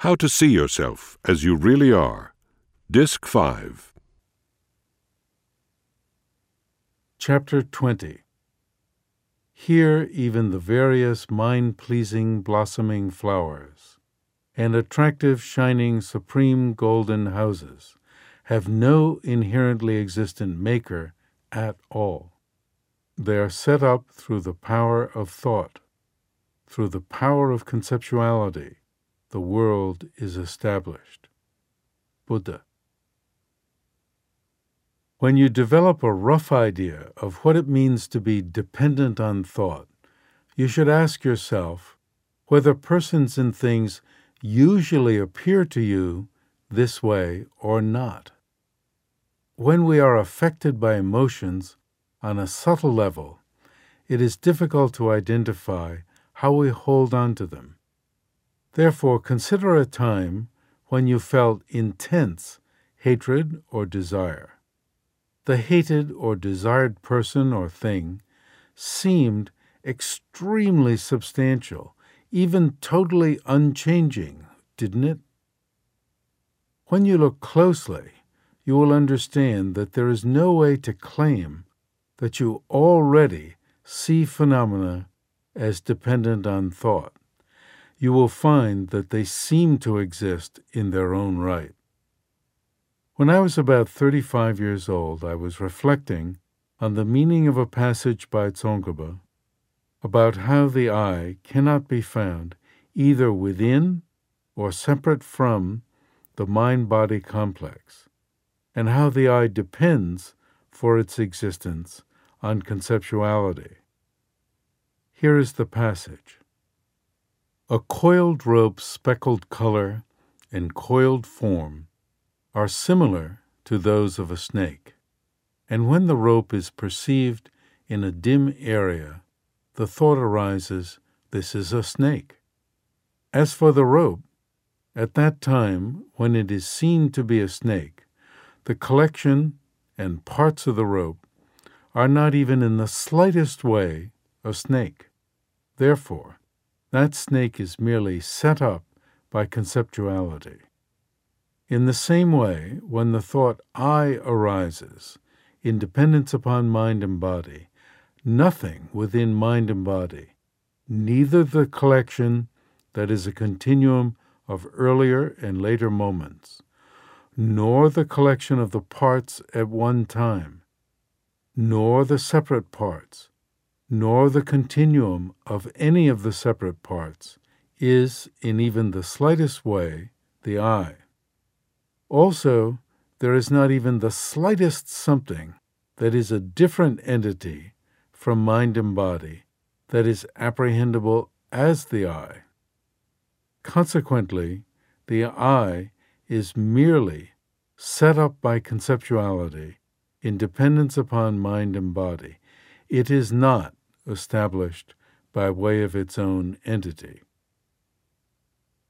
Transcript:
How to see yourself as you really are. Disc 5. Chapter 20. Here even the various mind-pleasing blossoming flowers and attractive shining supreme golden houses have no inherently existent maker at all. They are set up through the power of thought. Through the power of conceptuality, the world is established. Buddha. When you develop a rough idea of what it means to be dependent on thought, you should ask yourself whether persons and things usually appear to you this way or not. When we are affected by emotions on a subtle level, it is difficult to identify how we hold on to them. Therefore, consider a time when you felt intense hatred or desire. The hated or desired person or thing seemed extremely substantial, even totally unchanging, didn't it? When you look closely, you will understand that there is no way to claim that you already see phenomena as dependent on thought. You will find that they seem to exist in their own right. When I was about 35 years old, I was reflecting on the meaning of a passage by Tsongkhapa about how the I cannot be found either within or separate from the mind-body complex, and how the I depends for its existence on conceptuality. Here is the passage. A coiled rope's speckled color and coiled form are similar to those of a snake, and when the rope is perceived in a dim area, the thought arises, this is a snake. As for the rope, at that time when it is seen to be a snake, the collection and parts of the rope are not even in the slightest way a snake. Therefore, that snake is merely set up by conceptuality. In the same way, when the thought I arises, in dependence upon mind and body, nothing within mind and body, neither the collection that is a continuum of earlier and later moments, nor the collection of the parts at one time, nor the separate parts, nor the continuum of any of the separate parts, is in even the slightest way the I. Also, there is not even the slightest something that is a different entity from mind and body that is apprehendable as the I. Consequently, the I is merely set up by conceptuality in dependence upon mind and body. It is not established by way of its own entity.